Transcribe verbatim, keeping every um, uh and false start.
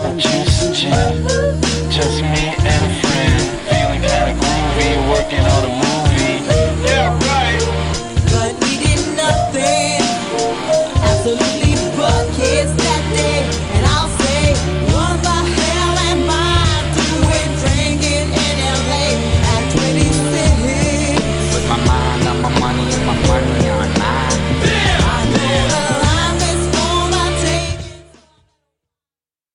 What you suggest? Just me and a friend.